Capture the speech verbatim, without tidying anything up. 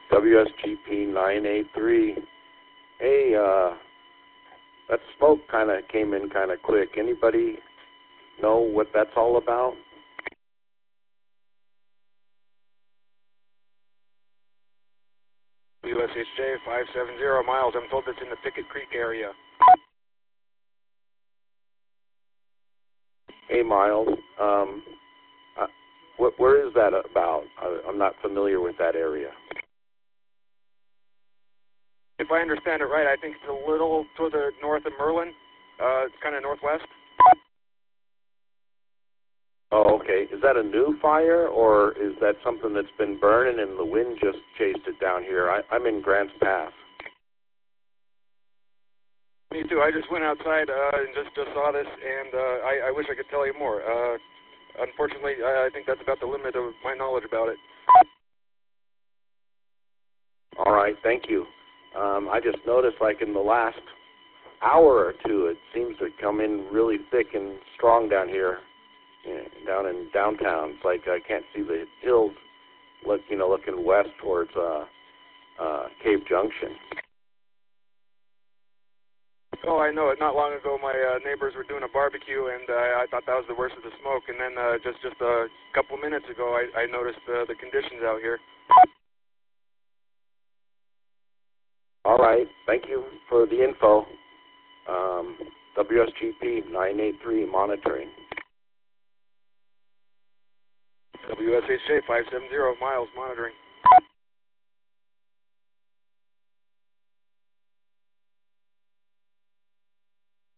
W S G P nine eight three. Hey, uh, that smoke kind of came in kind of quick. Anybody know what that's all about? U S H J five seven zero miles. I'm told it's in the Pickett Creek area. Hey, Miles. Um, uh, wh where is that about? I, I'm not familiar with that area. If I understand it right, I think it's a little to the north of Merlin. Uh, it's kind of northwest. Oh, okay. Is that a new fire, or is that something that's been burning and the wind just chased it down here? I, I'm in Grants Pass. Me too. I just went outside uh, and just, just saw this, and uh, I, I wish I could tell you more. Uh, unfortunately, I, I think that's about the limit of my knowledge about it. All right, thank you. Um, I just noticed, like in the last hour or two, it seems to come in really thick and strong down here, you know, down in downtown. It's like I can't see the hills, look, you know, looking west towards uh, uh, Cave Junction. Oh, I know it. Not long ago, my uh, neighbors were doing a barbecue, and uh, I thought that was the worst of the smoke. And then uh, just just a couple minutes ago, I, I noticed uh, the conditions out here. All right. Thank you for the info. Um, W S G P nine eight three monitoring. W S H J five seven zero miles monitoring.